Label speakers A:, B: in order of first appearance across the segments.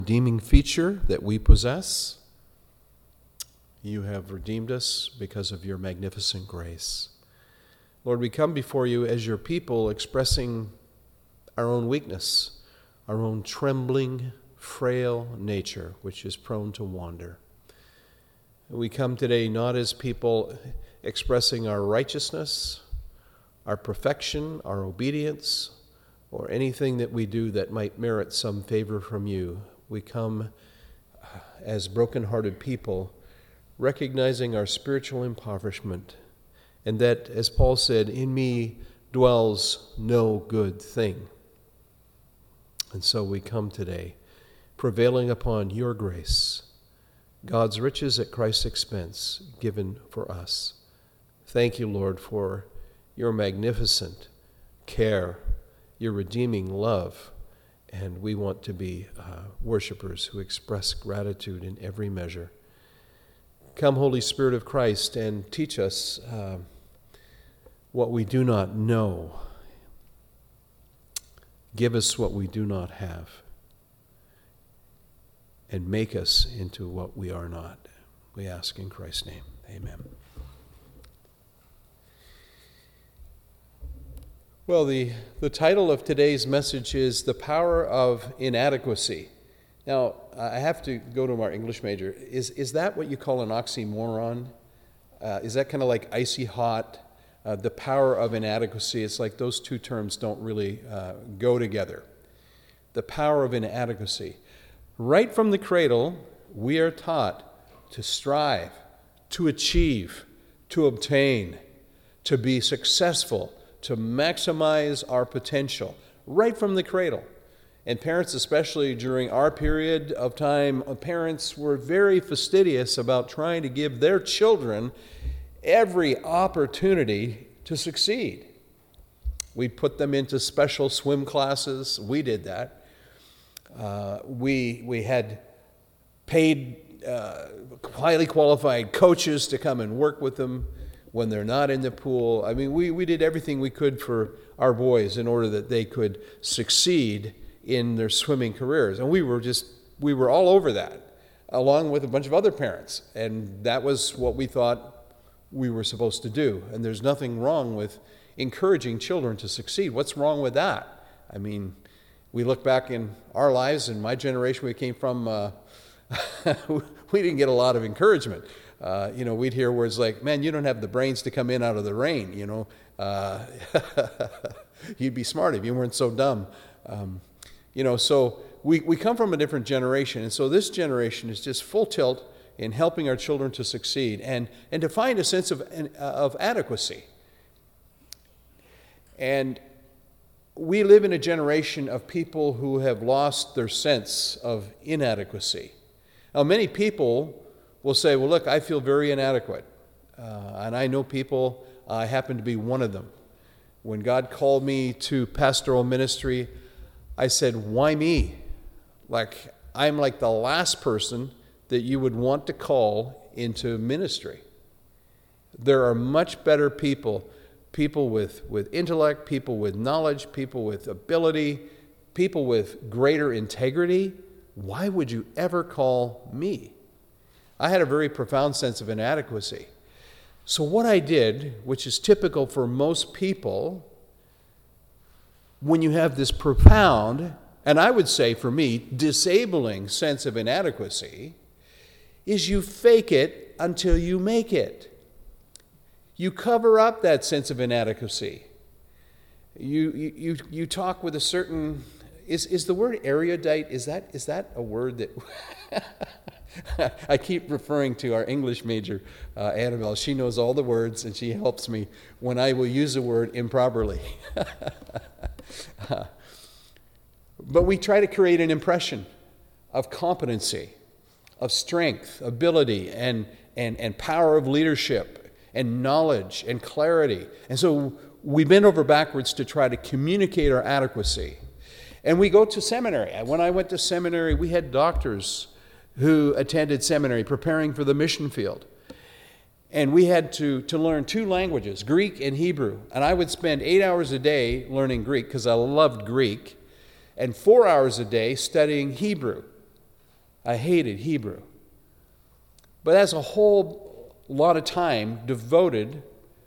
A: redeeming feature that we possess. You have redeemed us because of your magnificent grace. Lord, we come before you as your people, expressing our own weakness, our own trembling, frail nature, which is prone to wander. We come today not as people expressing our righteousness, our perfection, our obedience, or anything that we do that might merit some favor from you. We come as broken-hearted people, recognizing our spiritual impoverishment, and that, as Paul said, in me dwells no good thing. And so we come today, prevailing upon your grace, God's riches at Christ's expense, given for us. Thank you, Lord, for your magnificent care, your redeeming love, and we want to be worshipers who express gratitude in every measure. Come, Holy Spirit of Christ, and teach us what we do not know. Give us what we do not have, and make us into what we are not. We ask in Christ's name. Amen. Well, the title of today's message is The Power of Inadequacy. Now, I have to go to our English major. Is that what you call an oxymoron? Is that kind of like icy hot? The power of inadequacy, it's like those two terms don't really go together. The power of inadequacy. Right from the cradle, we are taught to strive, to achieve, to obtain, to be successful, to maximize our potential, right from the cradle. And parents, especially during our period of time, parents were very fastidious about trying to give their children every opportunity to succeed. We'd put them into special swim classes. We did that. We had paid highly qualified coaches to come and work with them when they're not in the pool. I mean, we did everything we could for our boys in order that they could succeed in their swimming careers. And we were all over that, along with a bunch of other parents. And that was what we thought we were supposed to do. And there's nothing wrong with encouraging children to succeed. What's wrong with that? I mean, we look back in our lives, in my generation we came from, we didn't get a lot of encouragement. We'd hear words like, man, you don't have the brains to come in out of the rain, You'd be smart if you weren't so dumb. So we come from a different generation, and so this generation is just full tilt in helping our children to succeed and to find a sense of adequacy. And we live in a generation of people who have lost their sense of inadequacy. Now, many people will say, well, look, I feel very inadequate. And I know people, I happen to be one of them. When God called me to pastoral ministry, I said, why me? I'm like the last person that you would want to call into ministry. There are much better people with intellect, people with knowledge, people with ability, people with greater integrity. Why would you ever call me? I had a very profound sense of inadequacy. So what I did, which is typical for most people, when you have this profound, and I would say for me, disabling sense of inadequacy, is you fake it until you make it. You cover up that sense of inadequacy. You talk with a certain, is the word erudite, is that a word that I keep referring to our English major, Annabelle. She knows all the words, and she helps me when I will use a word improperly. But we try to create an impression of competency, of strength, ability, and power of leadership, and knowledge, and clarity. And so we bend over backwards to try to communicate our adequacy. And we go to seminary. When I went to seminary, we had doctors who attended seminary preparing for the mission field. And we had to learn two languages, Greek and Hebrew. And I would spend 8 hours a day learning Greek because I loved Greek, and 4 hours a day studying Hebrew. I hated Hebrew. But that's a whole lot of time devoted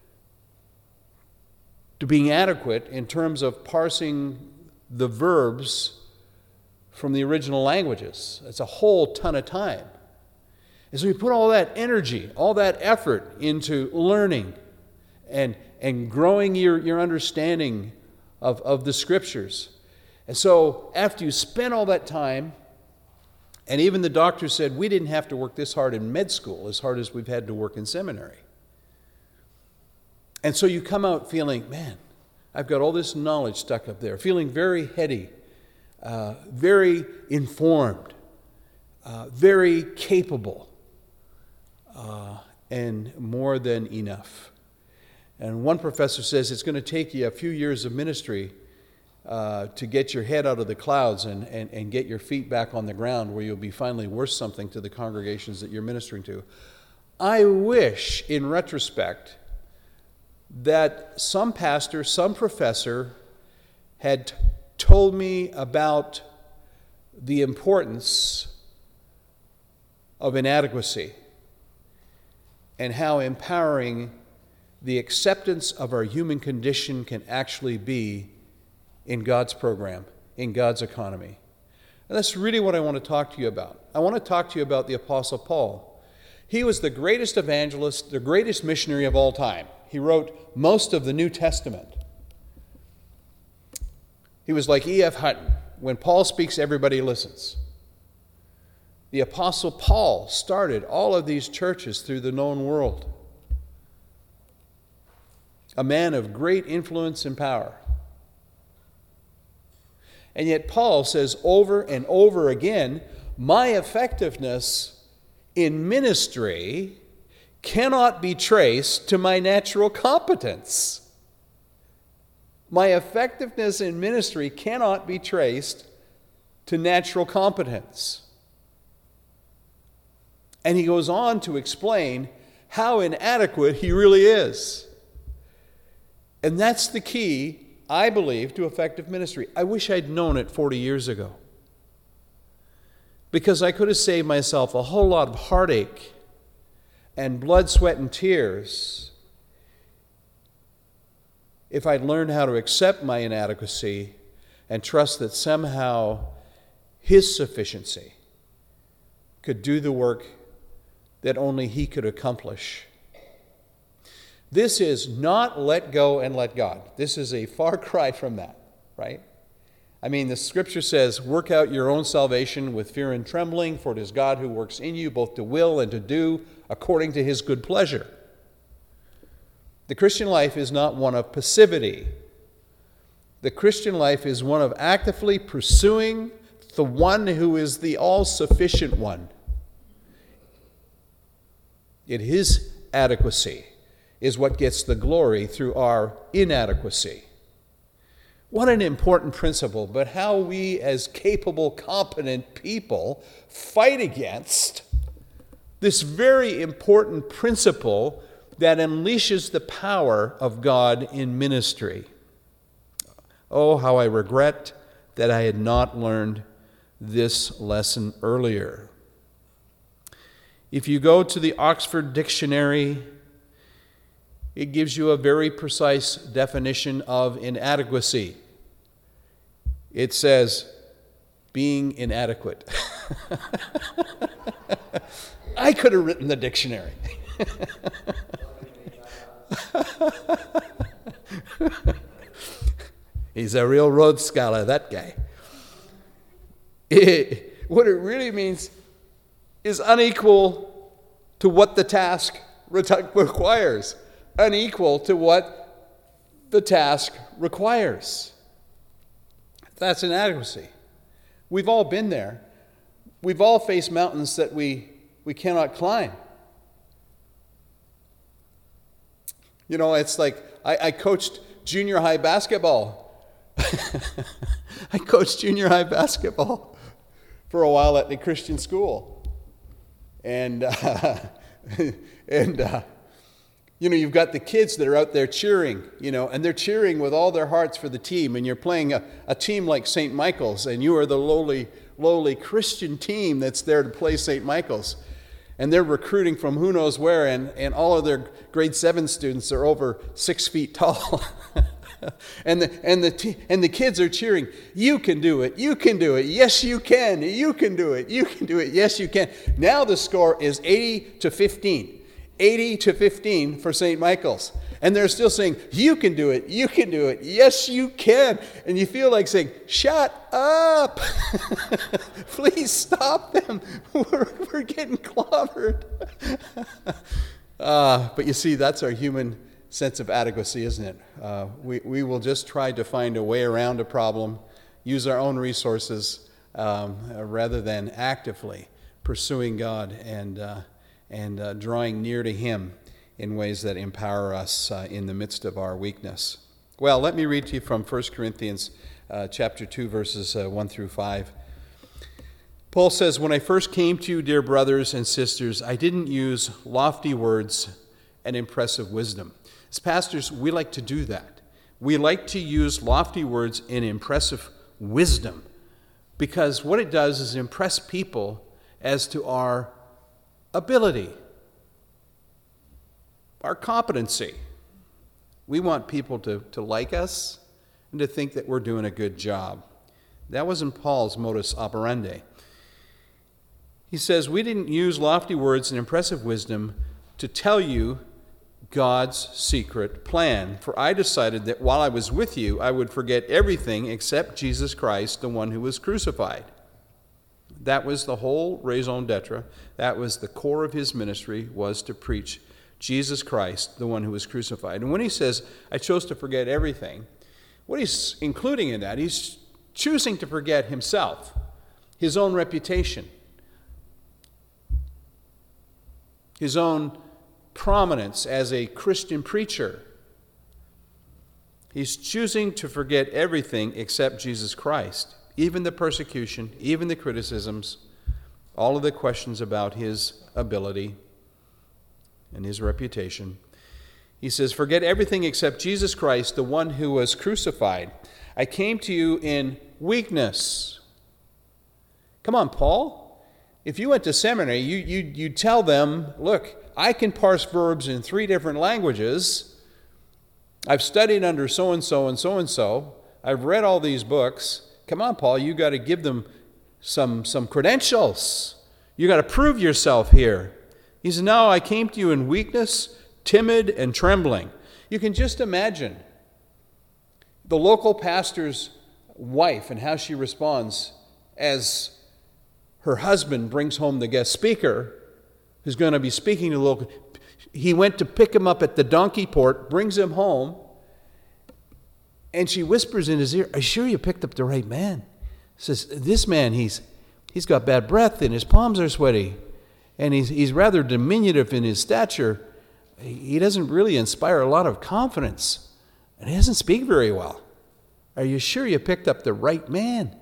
A: to being adequate in terms of parsing the verbs from the original languages. It's a whole ton of time. And so you put all that energy, all that effort into learning and growing your understanding of the Scriptures. And so after you spend all that time, and even the doctor said we didn't have to work this hard in med school, as hard as we've had to work in seminary. And so you come out feeling, man, I've got all this knowledge stuck up there, feeling very heady, very informed, very capable, and more than enough. And one professor says it's going to take you a few years of ministry to get your head out of the clouds and get your feet back on the ground where you'll be finally worth something to the congregations that you're ministering to. I wish, in retrospect, that some pastor, some professor had told me about the importance of inadequacy and how empowering the acceptance of our human condition can actually be in God's program, in God's economy. And that's really what I want to talk to you about. I want to talk to you about the Apostle Paul. He was the greatest evangelist, the greatest missionary of all time. He wrote most of the New Testament. He was like E.F. Hutton. When Paul speaks, everybody listens. The Apostle Paul started all of these churches through the known world. A man of great influence and power. And yet Paul says over and over again, my effectiveness in ministry cannot be traced to my natural competence. My effectiveness in ministry cannot be traced to natural competence. And he goes on to explain how inadequate he really is. And that's the key, I believe, to effective ministry. I wish I'd known it 40 years ago. Because I could have saved myself a whole lot of heartache and blood, sweat, and tears if I'd learned how to accept my inadequacy and trust that somehow His sufficiency could do the work that only He could accomplish. This is not let go and let God. This is a far cry from that, right? I mean, the Scripture says, work out your own salvation with fear and trembling, for it is God who works in you both to will and to do according to His good pleasure. The Christian life is not one of passivity. The Christian life is one of actively pursuing the one who is the all-sufficient one. His adequacy is what gets the glory through our inadequacy. What an important principle, but how we as capable, competent people fight against this very important principle that unleashes the power of God in ministry. Oh, how I regret that I had not learned this lesson earlier. If you go to the Oxford Dictionary, it gives you a very precise definition of inadequacy. It says, being inadequate. I could have written the dictionary. He's a real Rhodes Scholar, that guy. What it really means is unequal to what the task requires. Unequal to what the task requires. That's inadequacy. We've all been there. We've all faced mountains that we cannot climb. You know, it's like I coached junior high basketball. I coached junior high basketball for a while at the Christian school. And you know, you've got the kids that are out there cheering, you know, and they're cheering with all their hearts for the team. And you're playing a team like St. Michael's, and you are the lowly lowly Christian team that's there to play St. Michael's. And they're recruiting from who knows where, and all of their grade 7 students are over 6 feet tall. and the kids are cheering, "You can do it, you can do it, yes you can, you can do it, you can do it, yes you can." Now the score is 80-15. 80-15 for St. Michael's. And they're still saying, "You can do it, yes you can." And you feel like saying, "Shut up." Please stop them. We're getting clobbered. But you see, that's our human sense of adequacy, isn't it? We will just try to find a way around a problem, use our own resources, rather than actively pursuing God and drawing near to Him in ways that empower us in the midst of our weakness. Well, let me read to you from 1 Corinthians chapter 2, verses 1 through 5. Paul says, "When I first came to you, dear brothers and sisters, I didn't use lofty words and impressive wisdom." As pastors, we like to do that. We like to use lofty words and impressive wisdom because what it does is impress people as to our ability, our competency. We want people to like us and to think that we're doing a good job. That wasn't Paul's modus operandi. He says, "We didn't use lofty words and impressive wisdom to tell you God's secret plan. For I decided that while I was with you, I would forget everything except Jesus Christ, the one who was crucified." That was the whole raison d'etre. That was the core of his ministry, was to preach Jesus Christ, the one who was crucified. And when he says, "I chose to forget everything," what he's including in that, he's choosing to forget himself, his own reputation, his own prominence as a Christian preacher. He's choosing to forget everything except Jesus Christ, even the persecution, even the criticisms, all of the questions about his ability and his reputation. He says, "Forget everything except Jesus Christ, the one who was crucified. I came to you in weakness." Come on, Paul. If you went to seminary, you'd tell them, "Look, I can parse verbs in 3 different languages. I've studied under so-and-so and so-and-so. I've read all these books." Come on, Paul, you got to give them some credentials. You got to prove yourself here. He says, "No, I came to you in weakness, timid, and trembling." You can just imagine the local pastor's wife and how she responds as her husband brings home the guest speaker who's going to be speaking to the local. He went to pick him up at the donkey port, brings him home, and she whispers in his ear, "Are you sure you picked up the right man?" Says, "This man, he's got bad breath and his palms are sweaty, and he's rather diminutive in his stature. He doesn't really inspire a lot of confidence, and he doesn't speak very well. Are you sure you picked up the right man?"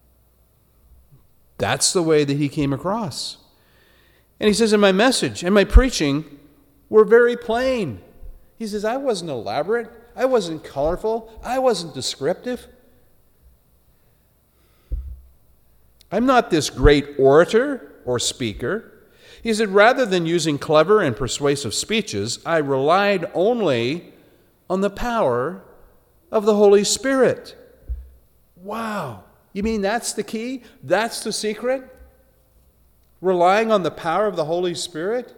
A: That's the way that he came across. And he says, "In my message and my preaching were very plain." He says, "I wasn't elaborate. I wasn't colorful. I wasn't descriptive. I'm not this great orator or speaker." He said, "Rather than using clever and persuasive speeches, I relied only on the power of the Holy Spirit." Wow. You mean that's the key? That's the secret? Relying on the power of the Holy Spirit?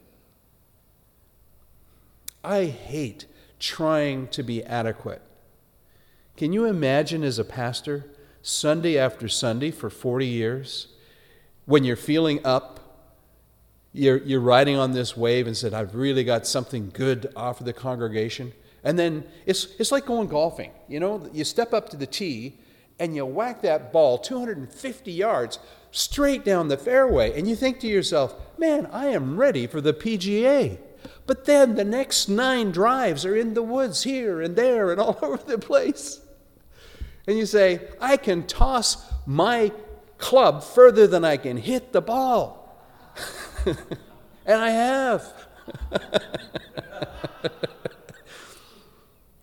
A: I hate trying to be adequate. Can you imagine as a pastor, Sunday after Sunday for 40 years, when you're feeling up, you're riding on this wave and said, "I've really got something good to offer the congregation." And then it's like going golfing. You know, you step up to the tee and you whack that ball 250 yards straight down the fairway, and you think to yourself, "Man, I am ready for the PGA." But then the next 9 drives are in the woods here and there and all over the place. And you say, "I can toss my club further than I can hit the ball." And I have.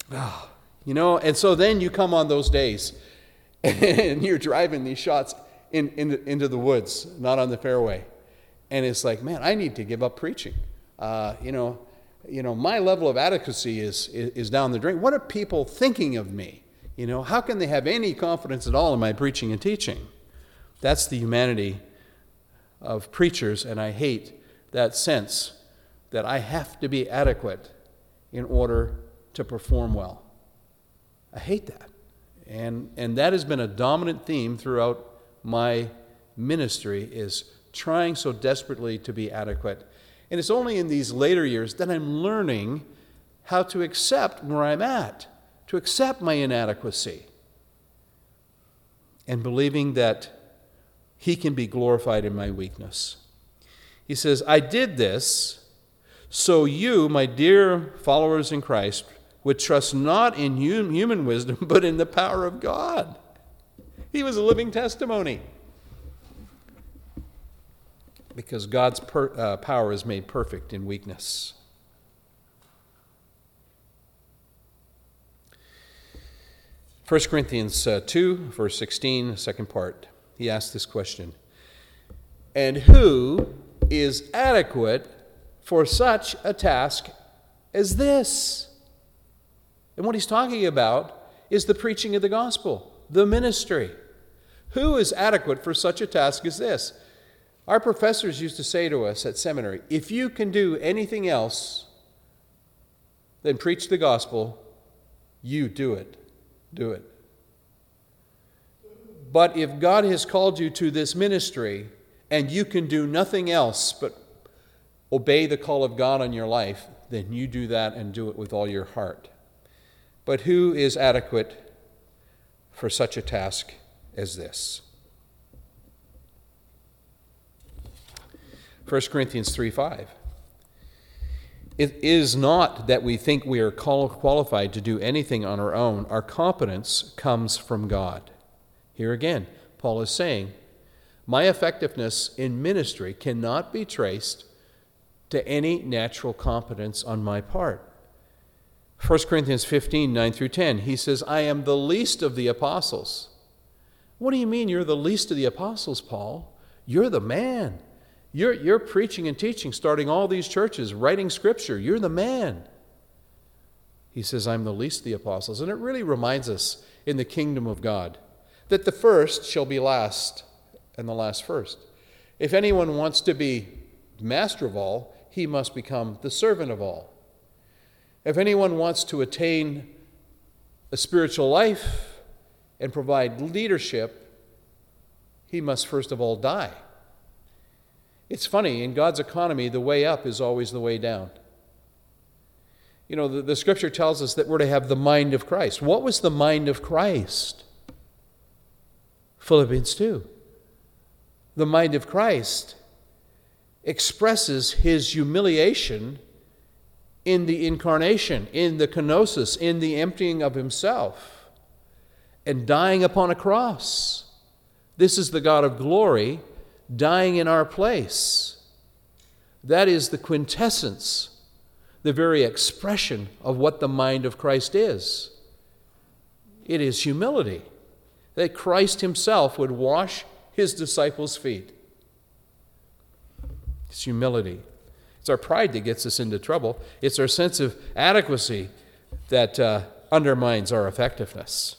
A: You know, and so then you come on those days and you're driving these shots into the woods, not on the fairway. And it's like, man, I need to give up preaching. My level of adequacy is down the drain. What are people thinking of me? How can they have any confidence at all in my preaching and teaching? That's the humanity of preachers, and I hate that sense that I have to be adequate in order to perform well. I hate that. And that has been a dominant theme throughout my ministry, is trying so desperately to be adequate. And it's only in these later years that I'm learning how to accept where I'm at, to accept my inadequacy, and believing that He can be glorified in my weakness. He says, I did this so you, my dear followers in Christ, would trust not in human wisdom, but in the power of God. He was a living testimony. Because God's power is made perfect in weakness. First Corinthians 2, verse 16, second part. He asks this question. And who is adequate for such a task as this? And what he's talking about is the preaching of the gospel, the ministry. Who is adequate for such a task as this? Our professors used to say to us at seminary, if you can do anything else than preach the gospel, you do it. Do it. But if God has called you to this ministry and you can do nothing else but obey the call of God on your life, then you do that and do it with all your heart. But who is adequate for such a task as this? 1 Corinthians 3:5. It is not that we think we are qualified to do anything on our own. Our competence comes from God. Here again, Paul is saying, my effectiveness in ministry cannot be traced to any natural competence on my part. 1 Corinthians 15, 9 through 10, he says, I am the least of the apostles. What do you mean you're the least of the apostles, Paul? You're the man. You're preaching and teaching, starting all these churches, writing scripture. You're the man. He says, I'm the least of the apostles. And it really reminds us in the kingdom of God that the first shall be last and the last first. If anyone wants to be master of all, he must become the servant of all. If anyone wants to attain a spiritual life and provide leadership, he must first of all die. It's funny, in God's economy, the way up is always the way down. The scripture tells us that we're to have the mind of Christ. What was the mind of Christ? Philippians 2. The mind of Christ expresses his humiliation in the incarnation, in the kenosis, in the emptying of himself, and dying upon a cross. This is the God of glory dying in our place. That is the quintessence, the very expression of what the mind of Christ is. It is humility, that Christ himself would wash his disciples' feet. It's humility. It's our pride that gets us into trouble. It's our sense of adequacy that undermines our effectiveness.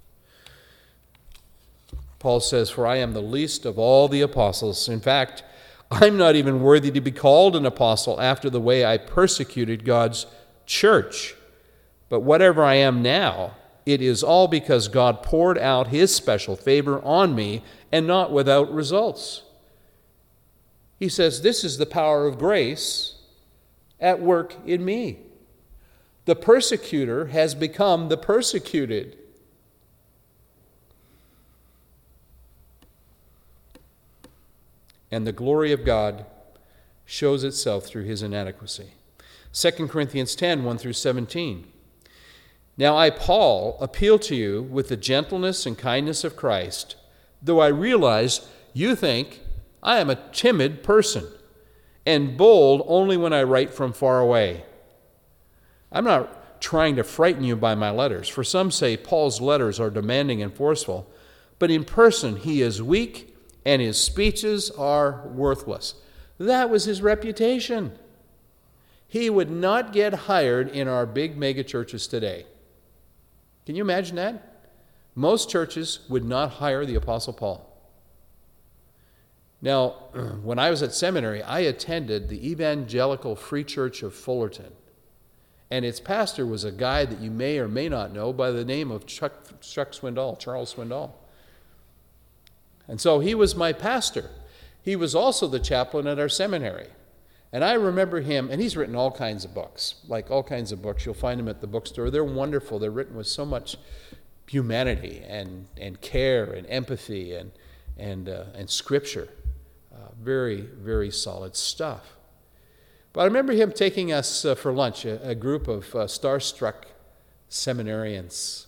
A: Paul says, for I am the least of all the apostles. In fact, I'm not even worthy to be called an apostle after the way I persecuted God's church. But whatever I am now, it is all because God poured out his special favor on me and not without results. He says, this is the power of grace at work in me. The persecutor has become the persecuted. And the glory of God shows itself through his inadequacy. 2 Corinthians 10, 1 through 17. Now I, Paul, appeal to you with the gentleness and kindness of Christ, though I realize you think I am a timid person and bold only when I write from far away. I'm not trying to frighten you by my letters, for some say Paul's letters are demanding and forceful, but in person he is weak and his speeches are worthless. That was his reputation. He would not get hired in our big mega churches today. Can you imagine that? Most churches would not hire the Apostle Paul. Now, when I was at seminary, I attended the Evangelical Free Church of Fullerton. And its pastor was a guy that you may or may not know by the name of Chuck Swindoll, Charles Swindoll. And so he was my pastor. He was also the chaplain at our seminary. And I remember him, and he's written all kinds of books, like all kinds of books. You'll find them at the bookstore. They're wonderful. They're written with so much humanity and care and empathy and scripture. Very, very solid stuff. But I remember him taking us for lunch, a group of starstruck seminarians.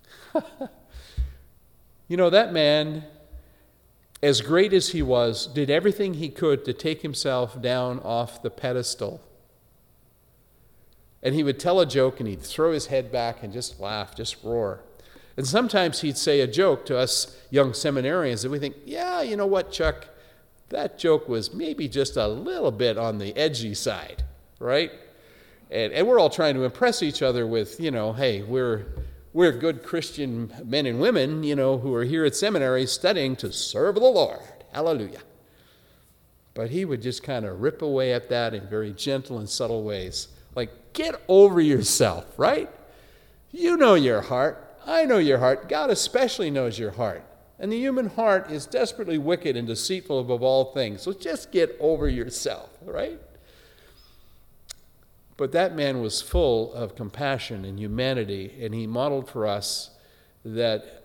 A: You know, that man, as great as he was, did everything he could to take himself down off the pedestal. And he would tell a joke and he'd throw his head back and just laugh, just roar. And sometimes he'd say a joke to us young seminarians and we think, yeah, you know what, Chuck? That joke was maybe just a little bit on the edgy side, right? And we're all trying to impress each other with, you know, hey, we're good Christian men and women, you know, who are here at seminary studying to serve the Lord. Hallelujah. But he would just kind of rip away at that in very gentle and subtle ways. Like, get over yourself, right? You know your heart. I know your heart. God especially knows your heart. And the human heart is desperately wicked and deceitful above all things. So just get over yourself, right? But that man was full of compassion and humanity, and he modeled for us that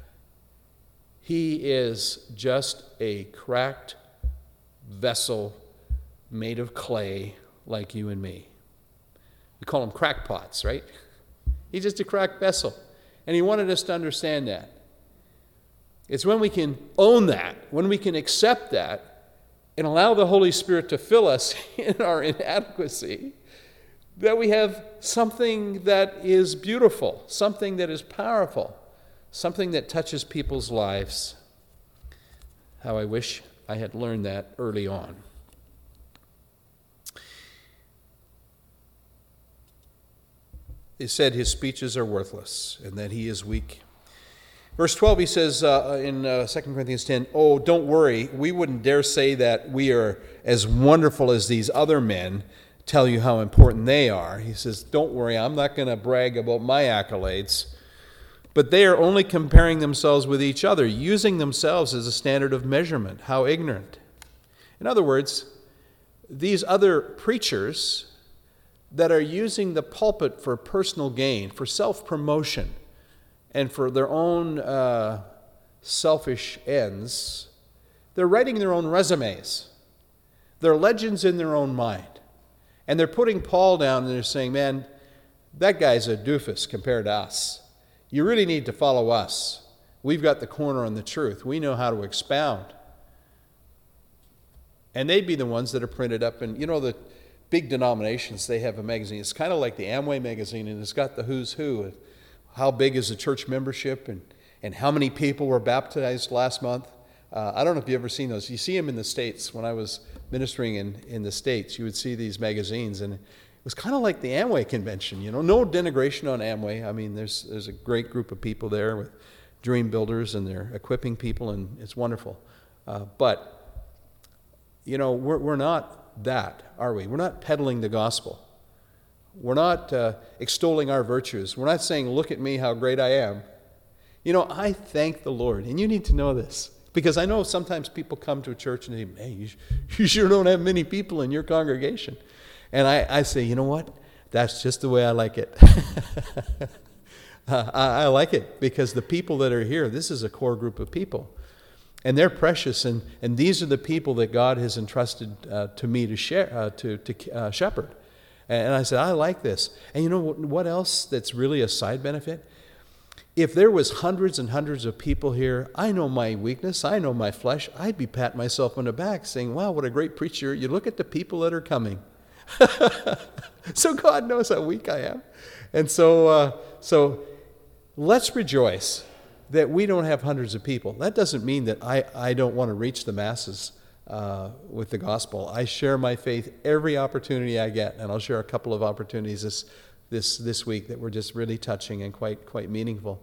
A: he is just a cracked vessel made of clay like you and me. We call them crackpots, right? He's just a cracked vessel. And he wanted us to understand that. It's when we can own that, when we can accept that, and allow the Holy Spirit to fill us in our inadequacy, that we have something that is beautiful, something that is powerful, something that touches people's lives. How I wish I had learned that early on. He said his speeches are worthless and that he is weak. Verse 12, he says in 2 Corinthians 10, oh, don't worry, we wouldn't dare say that we are as wonderful as these other men, tell you how important they are. He says, don't worry, I'm not going to brag about my accolades. But they are only comparing themselves with each other, using themselves as a standard of measurement. How ignorant. In other words, these other preachers that are using the pulpit for personal gain, for self-promotion, and for their own selfish ends, they're writing their own resumes. They're legends in their own mind. And they're putting Paul down and they're saying, man, that guy's a doofus compared to us. You really need to follow us. We've got the corner on the truth. We know how to expound. And they'd be the ones that are printed up. And you know, the big denominations, they have a magazine. It's kind of like the Amway magazine, and it's got the who's who. How big is the church membership and how many people were baptized last month. I don't know if you've ever seen those. You see them in the States. When I was ministering in the States, you would see these magazines, and it was kind of like the Amway convention. You know, no denigration on Amway. I mean, there's a great group of people there with dream builders, and they're equipping people, and it's wonderful. But, you know, we're not that, are we? We're not peddling the gospel. We're not extolling our virtues. We're not saying, look at me, how great I am. You know, I thank the Lord, and you need to know this, because I know sometimes people come to a church and they say, hey, you sure don't have many people in your congregation. And I say, you know what? That's just the way I like it. I like it because the people that are here, this is a core group of people. And they're precious, and these are the people that God has entrusted to me to share, to shepherd. And I said, I like this. And you know what else that's really a side benefit? If there was hundreds and hundreds of people here, I know my weakness, I know my flesh, I'd be patting myself on the back saying, wow, what a great preacher. You look at the people that are coming. So God knows how weak I am. And so let's rejoice that we don't have hundreds of people. That doesn't mean that I don't want to reach the masses with the gospel. I share my faith every opportunity I get, and I'll share a couple of opportunities this week that were just really touching and quite meaningful.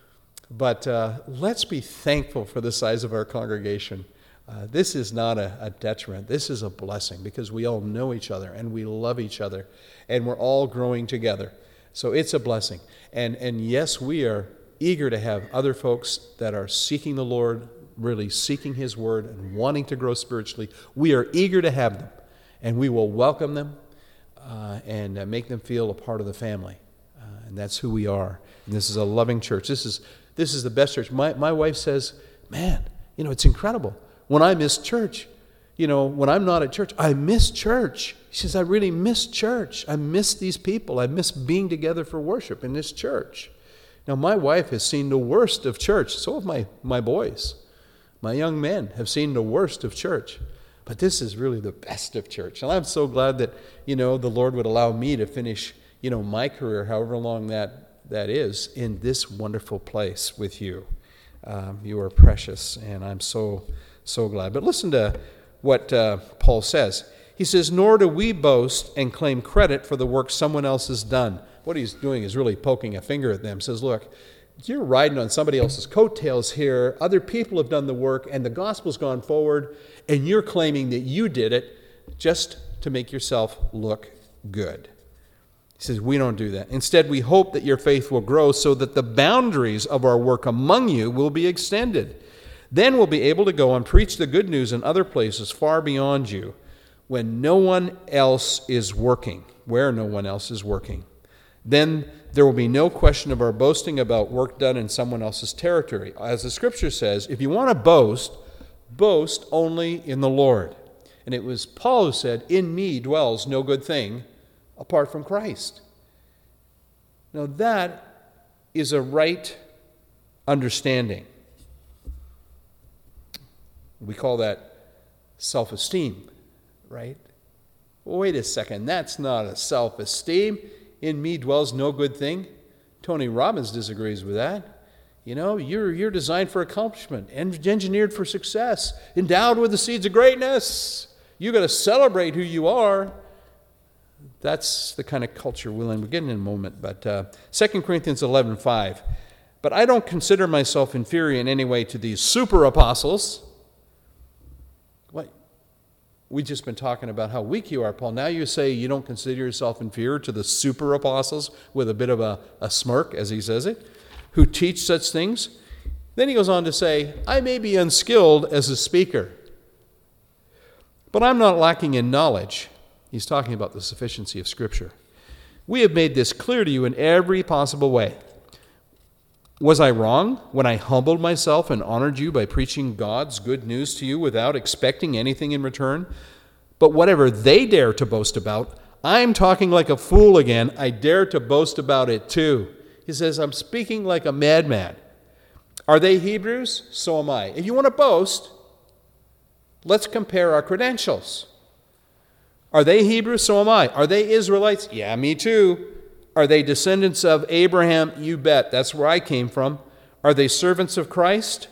A: But let's be thankful for the size of our congregation. This is not a detriment. This is a blessing because we all know each other and we love each other and we're all growing together. So it's a blessing. And yes, we are eager to have other folks that are seeking the Lord, really seeking His Word and wanting to grow spiritually. We are eager to have them, and we will welcome them and make them feel a part of the family. And that's who we are. And this is a loving church. This is the best church. My wife says, man, it's incredible. When I miss church, when I'm not at church, I miss church. She says, I really miss church. I miss these people. I miss being together for worship in this church. Now, my wife has seen the worst of church. So have my boys. My young men have seen the worst of church. But this is really the best of church. And I'm so glad that, the Lord would allow me to finish, my career, however long that is, in this wonderful place with you. You are precious, and I'm so glad. But listen to what Paul says. He says, nor do we boast and claim credit for the work someone else has done. What he's doing is really poking a finger at them. Says, look, you're riding on somebody else's coattails here. Other people have done the work, and the gospel's gone forward, and you're claiming that you did it just to make yourself look good. He says, we don't do that. Instead, we hope that your faith will grow so that the boundaries of our work among you will be extended. Then we'll be able to go and preach the good news in other places far beyond you when no one else is working, where no one else is working. Then there will be no question of our boasting about work done in someone else's territory. As the Scripture says, if you want to boast only in the Lord. And it was Paul who said, in me dwells no good thing apart from Christ. Now that is a right understanding. We call that self-esteem, right? Well, wait a second, that's not a self-esteem. In me dwells no good thing. Tony Robbins disagrees with that. You're designed for accomplishment, engineered for success, endowed with the seeds of greatness. You got to celebrate who you are. That's the kind of culture we'll get in a moment. But 2 Corinthians 11:5. But I don't consider myself inferior in any way to these super apostles. What? We've just been talking about how weak you are, Paul. Now you say you don't consider yourself inferior to the super apostles with a bit of a smirk, as he says it, who teach such things. Then he goes on to say, I may be unskilled as a speaker, but I'm not lacking in knowledge. He's talking about the sufficiency of Scripture. We have made this clear to you in every possible way. Was I wrong when I humbled myself and honored you by preaching God's good news to you without expecting anything in return? But whatever they dare to boast about, I'm talking like a fool again. I dare to boast about it too. He says, I'm speaking like a madman. Are they Hebrews? So am I. If you want to boast, let's compare our credentials. Are they Hebrews? So am I. Are they Israelites? Yeah, me too. Are they descendants of Abraham? You bet. That's where I came from. Are they servants of Christ?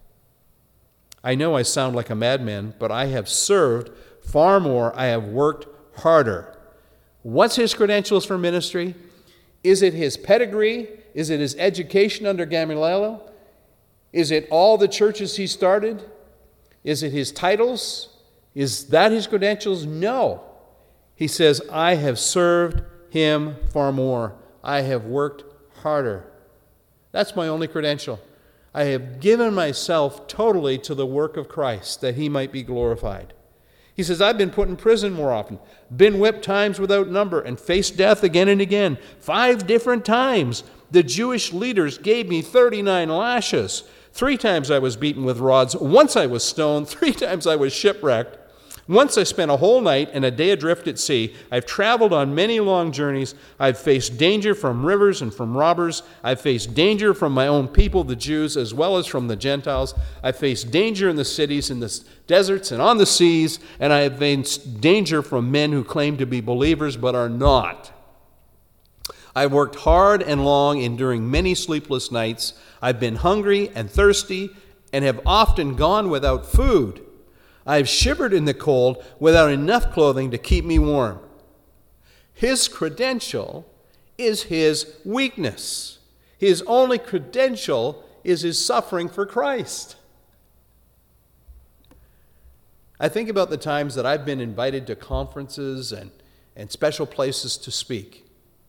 A: I know I sound like a madman, but I have served far more. I have worked harder. What's his credentials for ministry? Is it his pedigree? Is it his education under Gamaliel? Is it all the churches he started? Is it his titles? Is that his credentials? No. He says, I have served him far more. I have worked harder. That's my only credential. I have given myself totally to the work of Christ, that he might be glorified. He says, I've been put in prison more often, been whipped times without number, and faced death again and again. 5 different times. The Jewish leaders gave me 39 lashes. 3 times I was beaten with rods. Once I was stoned. 3 times I was shipwrecked. Once I spent a whole night and a day adrift at sea. I've traveled on many long journeys. I've faced danger from rivers and from robbers. I've faced danger from my own people, the Jews, as well as from the Gentiles. I've faced danger in the cities, in the deserts, and on the seas. And I have faced danger from men who claim to be believers but are not. I've worked hard and long, enduring many sleepless nights. I've been hungry and thirsty and have often gone without food. I've shivered in the cold without enough clothing to keep me warm. His credential is his weakness. His only credential is his suffering for Christ. I think about the times that I've been invited to conferences and special places to speak,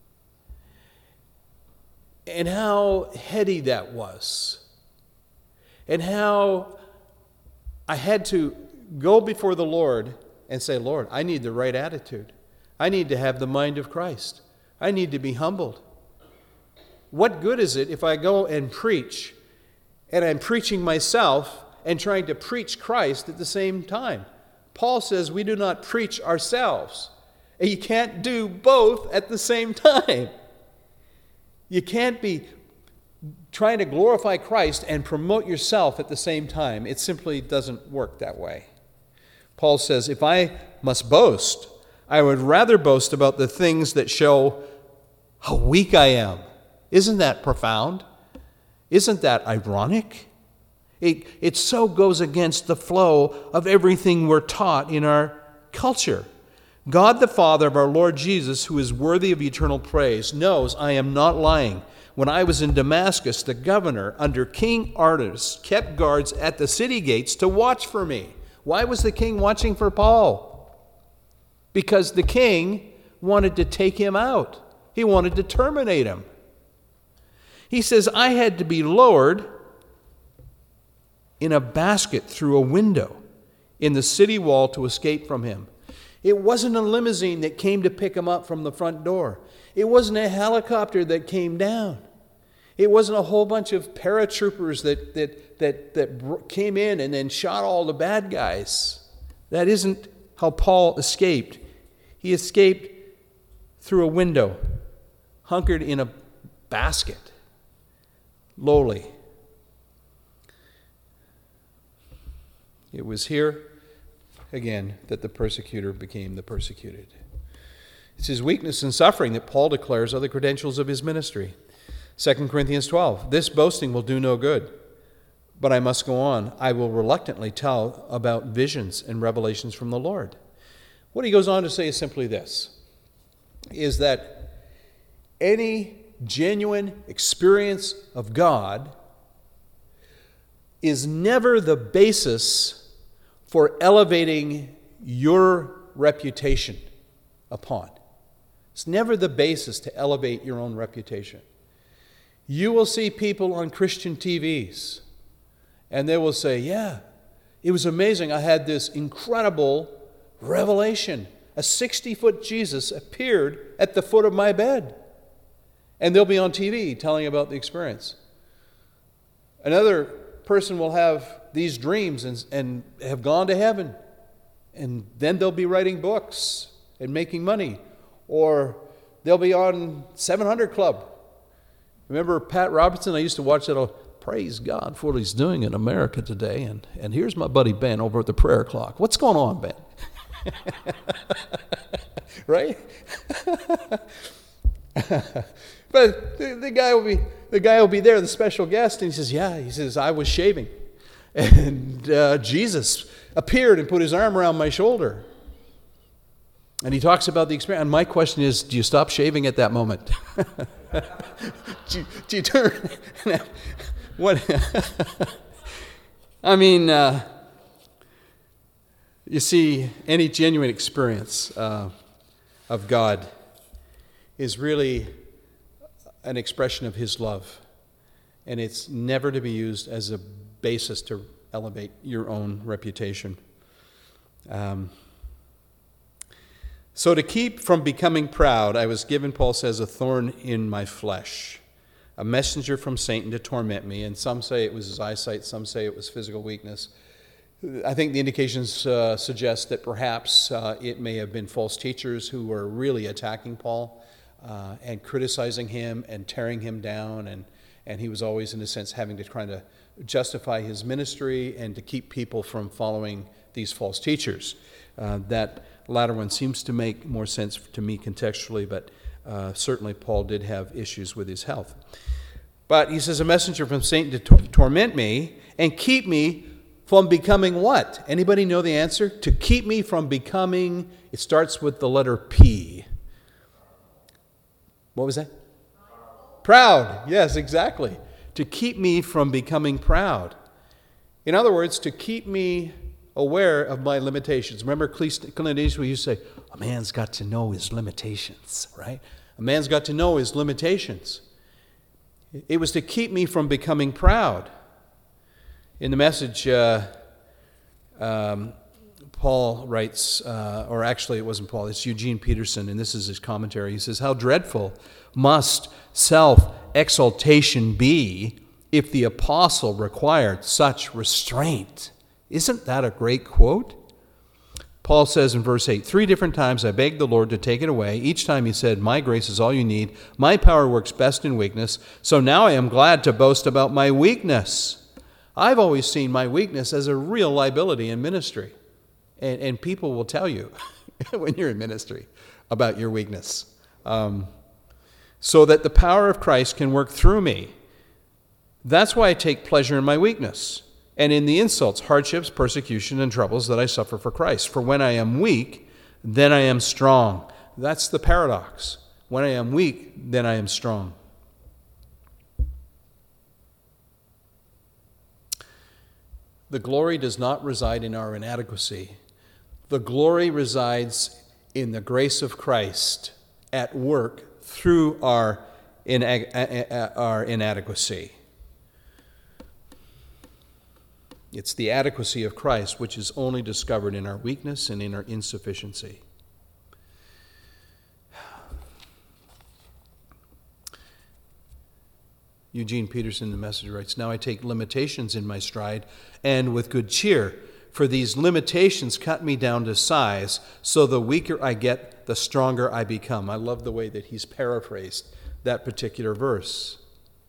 A: and how heady that was, and how I had to go before the Lord and say, Lord, I need the right attitude. I need to have the mind of Christ. I need to be humbled. What good is it if I go and preach, and I'm preaching myself and trying to preach Christ at the same time? Paul says we do not preach ourselves. And you can't do both at the same time. You can't be trying to glorify Christ and promote yourself at the same time. It simply doesn't work that way. Paul says, if I must boast, I would rather boast about the things that show how weak I am. Isn't that profound? Isn't that ironic? It so goes against the flow of everything we're taught in our culture. God the Father of our Lord Jesus, who is worthy of eternal praise, knows I am not lying. When I was in Damascus, the governor, under King Aretas, kept guards at the city gates to watch for me. Why was the king watching for Paul? Because the king wanted to take him out. He wanted to terminate him. He says, I had to be lowered in a basket through a window in the city wall to escape from him. It wasn't a limousine that came to pick him up from the front door. It wasn't a helicopter that came down. It wasn't a whole bunch of paratroopers that came in and then shot all the bad guys. That isn't how Paul escaped. He escaped through a window, hunkered in a basket, lowly. It was here, again, that the persecutor became the persecuted. It's his weakness and suffering that Paul declares are the credentials of his ministry. 2 Corinthians 12, this boasting will do no good, but I must go on. I will reluctantly tell about visions and revelations from the Lord. What he goes on to say is simply this, is that any genuine experience of God is never the basis for elevating your reputation upon. It's never the basis to elevate your own reputation. You will see people on Christian TVs, and they will say, yeah, it was amazing. I had this incredible revelation. A 60-foot Jesus appeared at the foot of my bed. And they'll be on TV telling about the experience. Another person will have these dreams and have gone to heaven. And then they'll be writing books and making money. Or they'll be on 700 Club. Remember Pat Robertson? I used to watch that. Praise God for what he's doing in America today. And here's my buddy Ben over at the prayer clock. What's going on, Ben? Right? But the guy will be there, the special guest, and he says, yeah, he says, I was shaving. And Jesus appeared and put his arm around my shoulder. And he talks about the experience. And my question is, do you stop shaving at that moment? do you turn? What? I mean, you see, any genuine experience of God is really an expression of his love. And it's never to be used as a basis to elevate your own reputation. So to keep from becoming proud, I was given, Paul says, a thorn in my flesh, a messenger from Satan to torment me. And some say it was his eyesight, some say it was physical weakness. I think the indications suggest that perhaps it may have been false teachers who were really attacking Paul and criticizing him and tearing him down. And he was always, in a sense, having to try to justify his ministry and to keep people from following these false teachers. That latter one seems to make more sense to me contextually, but Certainly Paul did have issues with his health. But he says, a messenger from Satan to torment me and keep me from becoming what? Anybody know the answer? To keep me from becoming, it starts with the letter P. What was that? Proud. Yes, exactly. To keep me from becoming proud. In other words, to keep me aware of my limitations. Remember Clint Eastwood used to say, a man's got to know his limitations, right? A man's got to know his limitations. It was to keep me from becoming proud. In the Message, Paul writes, or actually it wasn't Paul, it's Eugene Peterson, and this is his commentary. He says, how dreadful must self-exaltation be if the apostle required such restraint? Isn't that a great quote? Paul says in verse 8, 3 different times I begged the Lord to take it away. Each time he said, my grace is all you need. My power works best in weakness. So now I am glad to boast about my weakness. I've always seen my weakness as a real liability in ministry. And people will tell you when you're in ministry about your weakness. So that the power of Christ can work through me. That's why I take pleasure in my weakness and in the insults, hardships, persecution, and troubles that I suffer for Christ. For when I am weak, then I am strong. That's the paradox. When I am weak, then I am strong. The glory does not reside in our inadequacy. The glory resides in the grace of Christ at work through our inadequacy. It's the adequacy of Christ which is only discovered in our weakness and in our insufficiency. Eugene Peterson in the Message writes, now I take limitations in my stride and with good cheer, for these limitations cut me down to size, so the weaker I get, the stronger I become. I love the way that he's paraphrased that particular verse.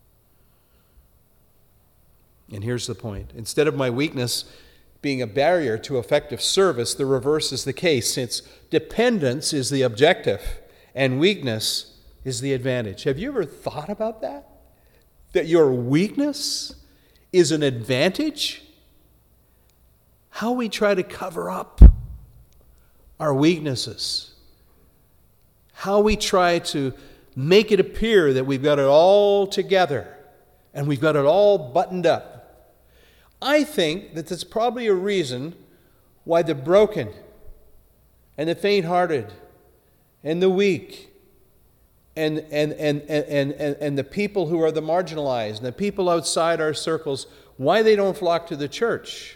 A: And here's the point. Instead of my weakness being a barrier to effective service, the reverse is the case, since dependence is the objective and weakness is the advantage. Have you ever thought about that? That your weakness is an advantage? How we try to cover up our weaknesses. How we try to make it appear that we've got it all together and we've got it all buttoned up. I think that that's probably a reason why the broken and the faint-hearted and the weak and the people who are the marginalized and the people outside our circles, why they don't flock to the church.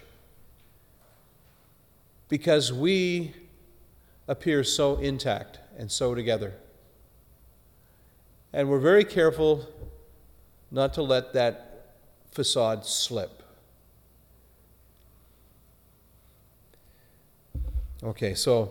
A: Because we appear so intact and so together. And we're very careful not to let that facade slip. Okay, so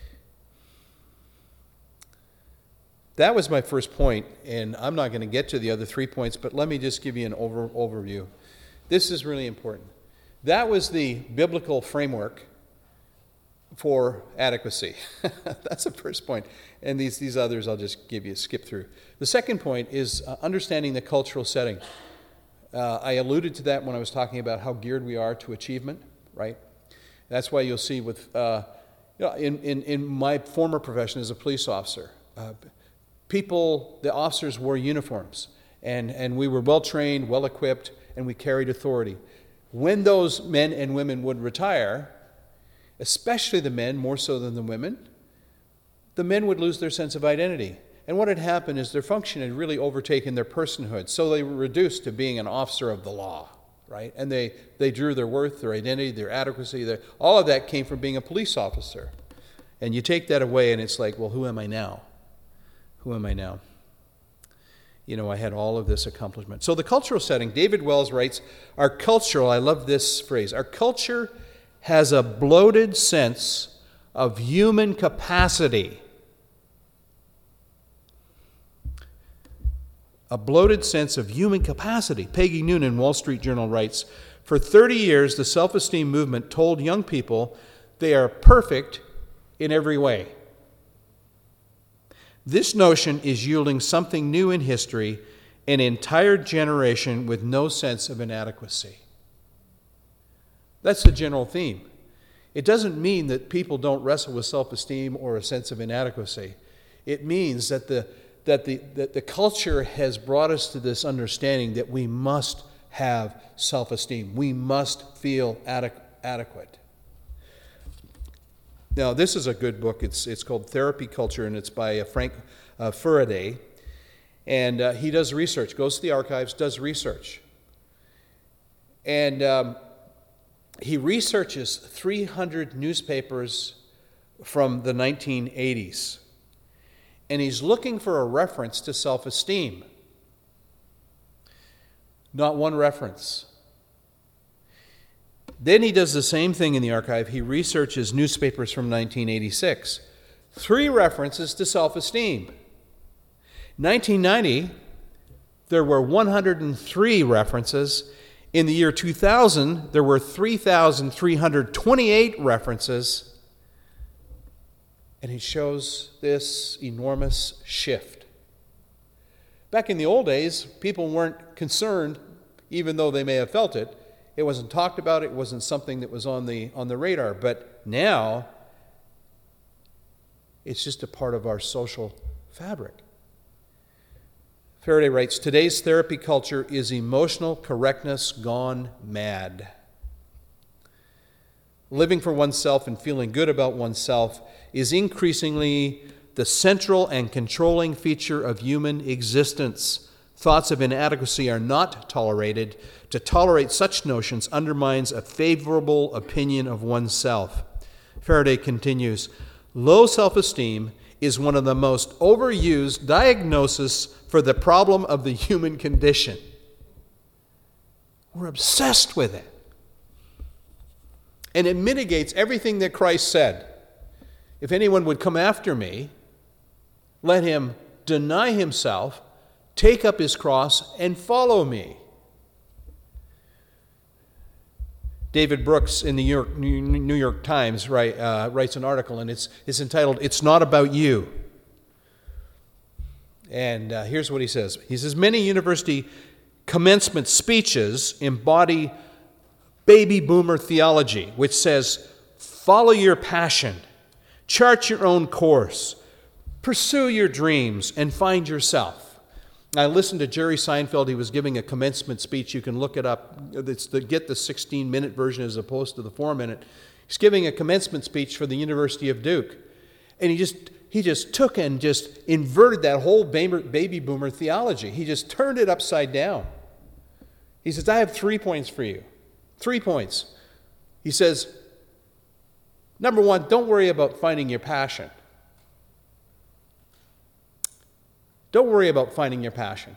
A: that was my first point, and I'm not going to get to the other 3 points, but let me just give you an overview. This is really important. That was the biblical framework for adequacy. That's the first point. And these others I'll just skip through. The second point is understanding the cultural setting. I alluded to that when I was talking about how geared we are to achievement, right? That's why you'll see with, in my former profession as a police officer, the officers wore uniforms, and we were well-trained, well-equipped, and we carried authority. When those men and women would retire, especially the men more so than the men would lose their sense of identity. And what had happened is their function had really overtaken their personhood, so they were reduced to being an officer of the law, right? And they drew their worth, their identity, their adequacy, all of that came from being a police officer. And you take that away and it's like, well, who am I now? Who am I now? I had all of this accomplishment. So the cultural setting, David Wells writes, I love this phrase, our culture has a bloated sense of human capacity. A bloated sense of human capacity. Peggy Noonan, Wall Street Journal writes, for 30 years, the self-esteem movement told young people they are perfect in every way. This notion is yielding something new in history, an entire generation with no sense of inadequacy. That's the general theme. It doesn't mean that people don't wrestle with self-esteem or a sense of inadequacy. It means that the culture has brought us to this understanding that we must have self-esteem. We must feel adequate. Now, this is a good book. It's called Therapy Culture, and it's by Frank Faraday. And he does research, goes to the archives, does research. And he researches 300 newspapers from the 1980s. And he's looking for a reference to self-esteem. Not one reference. Then he does the same thing in the archive. He researches newspapers from 1986. 3 references to self-esteem. 1990, there were 103 references. In the year 2000, there were 3,328 references. And he shows this enormous shift. Back in the old days, people weren't concerned, even though they may have felt it. It wasn't talked about. It wasn't something that was on the radar. But now, it's just a part of our social fabric. Faraday writes, today's therapy culture is emotional correctness gone mad. Living for oneself and feeling good about oneself is increasingly the central and controlling feature of human existence. Thoughts of inadequacy are not tolerated. To tolerate such notions undermines a favorable opinion of oneself. Faraday continues, low self-esteem is one of the most overused diagnoses for the problem of the human condition. We're obsessed with it. And it mitigates everything that Christ said. If anyone would come after me, let him deny himself, take up his cross, and follow me. David Brooks in the New York Times writes an article, and it's entitled, "It's Not About You." And here's what he says. He says, many university commencement speeches embody baby boomer theology, which says, follow your passion, chart your own course, pursue your dreams, and find yourself. I listened to Jerry Seinfeld. He was giving a commencement speech. You can look it up. It's get the 16-minute version as opposed to the 4-minute. He's giving a commencement speech for the University of Duke. And he just took and just inverted that whole baby boomer theology. He just turned it upside down. He says, I have 3 points for you. 3 points. He says, number 1, don't worry about finding your passion. Don't worry about finding your passion.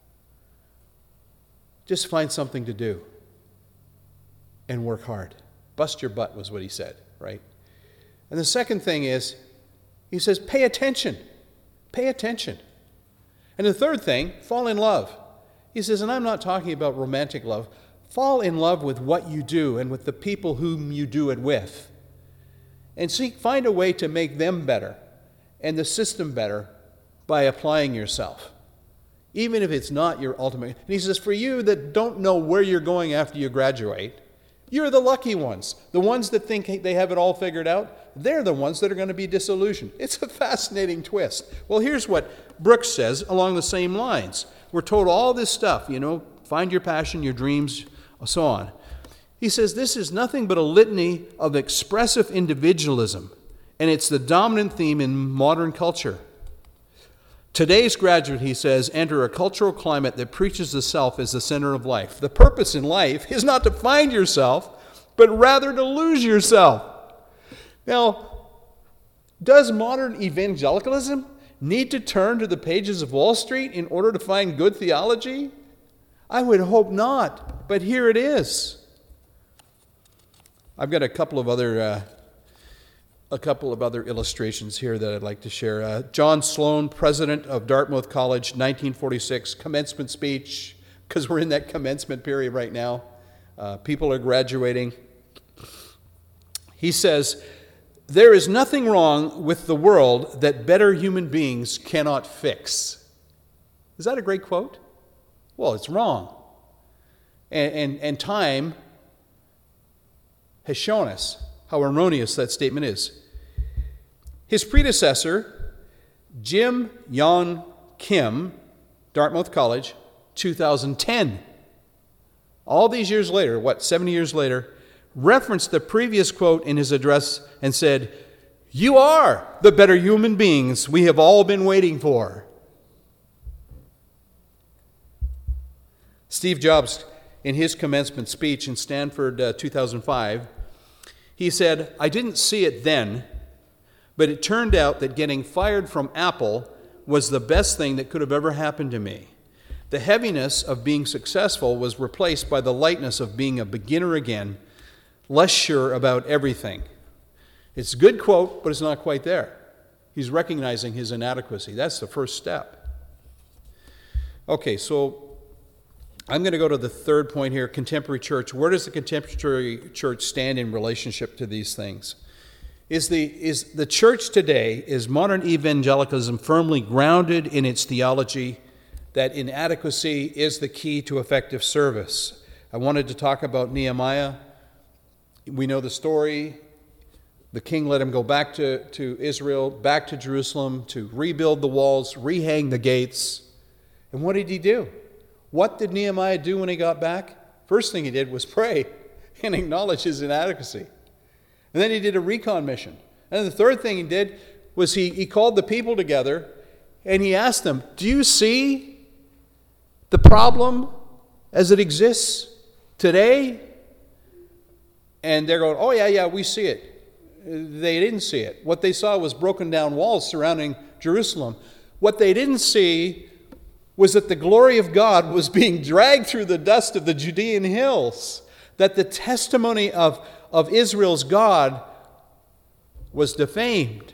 A: Just find something to do and work hard. Bust your butt was what he said, right? And the second thing is, he says, pay attention. Pay attention. And the third thing, fall in love. He says, and I'm not talking about romantic love. Fall in love with what you do and with the people whom you do it with. And find a way to make them better and the system better by applying yourself, even if it's not your ultimate. And he says, for you that don't know where you're going after you graduate, you're the lucky ones. The ones that think they have it all figured out, they're the ones that are going to be disillusioned. It's a fascinating twist. Well, here's what Brooks says along the same lines. We're told all this stuff, find your passion, your dreams, so on. He says this is nothing but a litany of expressive individualism, and it's the dominant theme in modern culture. Today's graduate, he says, enter a cultural climate that preaches the self as the center of life. The purpose in life is not to find yourself, but rather to lose yourself. Now, does modern evangelicalism need to turn to the pages of Wall Street in order to find good theology? I would hope not, but here it is. I've got a couple of other illustrations here that I'd like to share. John Sloan, president of Dartmouth College, 1946, commencement speech, because we're in that commencement period right now. People are graduating. He says, there is nothing wrong with the world that better human beings cannot fix. Is that a great quote? Well, it's wrong. And time has shown us how erroneous that statement is. His predecessor, Jim Yon Kim, Dartmouth College, 2010. All these years later, 70 years later, referenced the previous quote in his address and said, "You are the better human beings we have all been waiting for." Steve Jobs, in his commencement speech in Stanford 2005, he said, "I didn't see it then, but it turned out that getting fired from Apple was the best thing that could have ever happened to me. The heaviness of being successful was replaced by the lightness of being a beginner again, less sure about everything." It's a good quote, but it's not quite there. He's recognizing his inadequacy. That's the first step. Okay, so I'm going to go to the third point here, contemporary church. Where does the contemporary church stand in relationship to these things? Is the church today, is modern evangelicalism firmly grounded in its theology that inadequacy is the key to effective service? I wanted to talk about Nehemiah. We know the story. The king let him go back to Israel, back to Jerusalem, to rebuild the walls, rehang the gates. And what did he do? What did Nehemiah do when he got back? First thing he did was pray and acknowledge his inadequacy. And then he did a recon mission. And the third thing he did was he called the people together and he asked them, "Do you see the problem as it exists today?" And they're going, "Oh, yeah, we see it." They didn't see it. What they saw was broken down walls surrounding Jerusalem. What they didn't see was that the glory of God was being dragged through the dust of the Judean hills, that the testimony of Israel's God was defamed.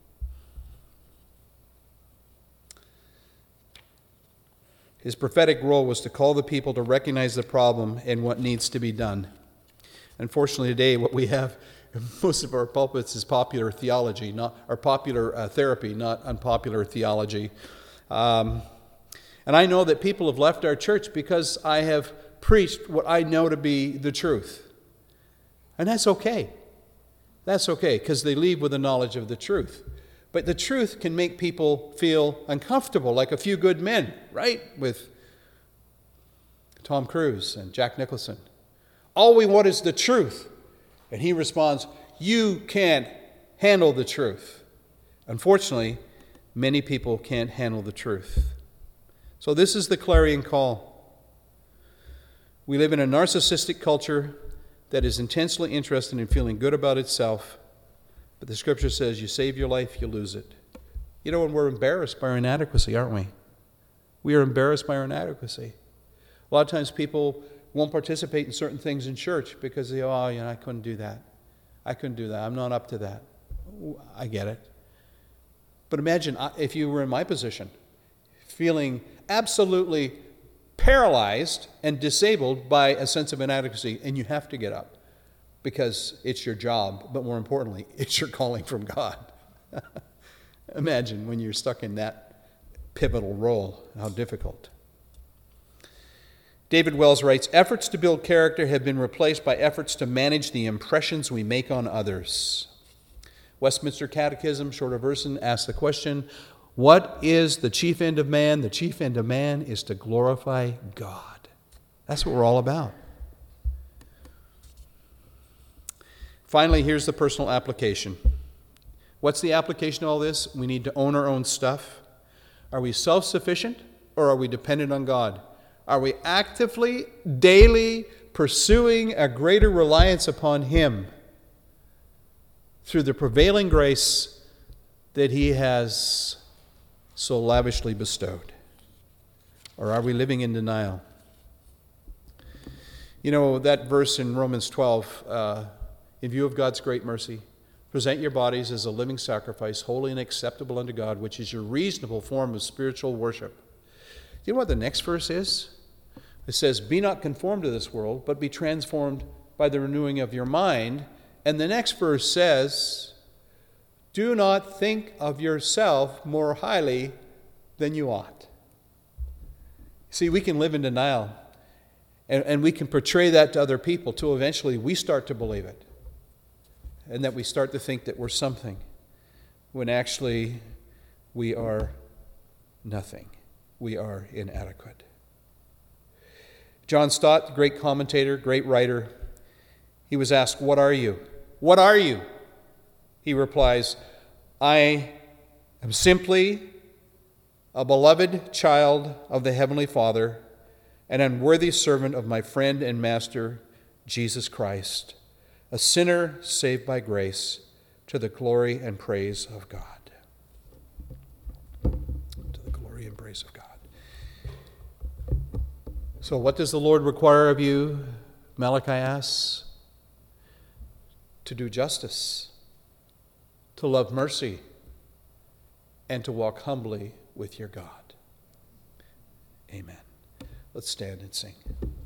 A: His prophetic role was to call the people to recognize the problem and what needs to be done. Unfortunately, today, what we have in most of our pulpits is popular theology, or popular therapy, not unpopular theology. And I know that people have left our church because I have preached what I know to be the truth. And that's okay. That's okay, because they leave with the knowledge of the truth. But the truth can make people feel uncomfortable, like A Few Good Men, right? With Tom Cruise and Jack Nicholson. All we want is the truth. And he responds, "You can't handle the truth." Unfortunately, many people can't handle the truth. So this is the clarion call. We live in a narcissistic culture that is intensely interested in feeling good about itself. But the scripture says, you save your life, you lose it. You know, and we're embarrassed by our inadequacy, aren't we? We are embarrassed by our inadequacy. A lot of times people won't participate in certain things in church because they, I couldn't do that. I couldn't do that. I'm not up to that. I get it. But imagine if you were in my position, feeling absolutely paralyzed and disabled by a sense of inadequacy, and you have to get up because it's your job, but more importantly, it's your calling from God. Imagine when you're stuck in that pivotal role, how difficult. David Wells writes, efforts to build character have been replaced by efforts to manage the impressions we make on others. Westminster Catechism, shorter version, asks the question, what is the chief end of man? The chief end of man is to glorify God. That's what we're all about. Finally, here's the personal application. What's the application of all this? We need to own our own stuff. Are we self-sufficient or are we dependent on God? Are we actively, daily pursuing a greater reliance upon Him through the prevailing grace that He has so lavishly bestowed? Or are we living in denial? You know, that verse in Romans 12, in view of God's great mercy, present your bodies as a living sacrifice, holy and acceptable unto God, which is your reasonable form of spiritual worship. Do you know what the next verse is? It says, be not conformed to this world, but be transformed by the renewing of your mind. And the next verse says, Do not think of yourself more highly than you ought. See, we can live in denial, and we can portray that to other people till eventually we start to believe it, and that we start to think that we're something, when actually we are nothing. We are inadequate. John Stott, the great commentator, great writer, he was asked, "What are you? What are you?" He replies, "I am simply a beloved child of the Heavenly Father, an unworthy servant of my friend and master, Jesus Christ, a sinner saved by grace, to the glory and praise of God." To the glory and praise of God. So what does the Lord require of you, Malachi asks? To do justice, to love mercy, and to walk humbly with your God. Amen. Let's stand and sing.